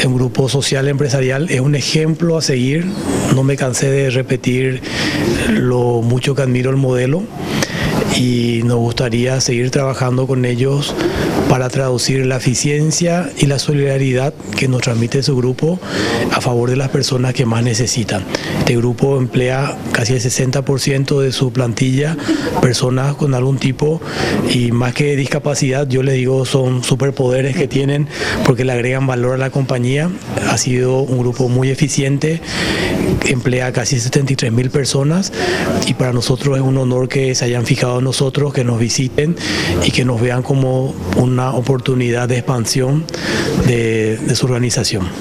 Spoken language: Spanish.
un grupo social empresarial, es un ejemplo a seguir. No me cansé de repetir lo mucho que admiro el modelo y nos gustaría seguir trabajando con ellos para traducir la eficiencia y la solidaridad que nos transmite su grupo a favor de las personas que más necesitan. Este grupo emplea casi el 60% de su plantilla, personas con algún tipo, y más que discapacidad, yo les digo, son superpoderes que tienen porque le agregan valor a la compañía. Ha sido un grupo muy eficiente, emplea casi 73.000 personas y para nosotros es un honor que se hayan fijado en nosotros, que nos visiten y que nos vean como una oportunidad de expansión de su organización.